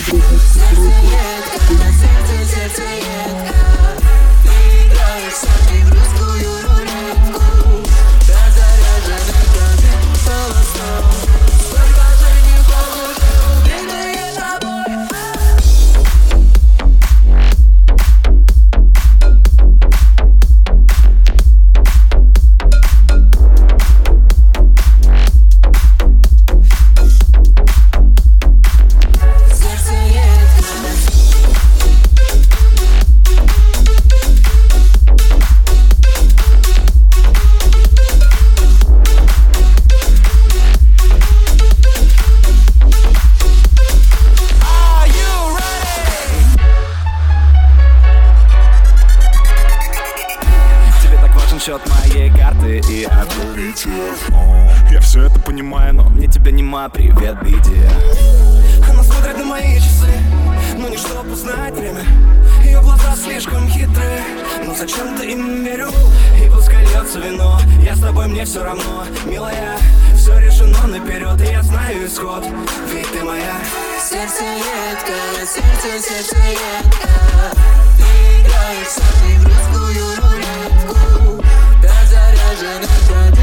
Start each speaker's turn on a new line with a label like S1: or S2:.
S1: Сердце едко. Ты играешь со мной в русскую рулетку. Да заряженный пробег полосном. Сколько же не похоже, убитые тобой.
S2: Счет моей карты и аппетитив. Я все это понимаю, но мне тебя нема. Привет, биде.
S3: Она смотрит на мои часы, но не чтобы узнать время. Ее глаза слишком хитрые, но зачем-то им верю. И пускай льется вино, я с тобой, мне все равно. Милая, все решено наперед, и я знаю исход, ведь ты моя.
S1: Сердце едко, сердце едко. Ты играешь со мной в русскую рулетку. Да заряженный пробег.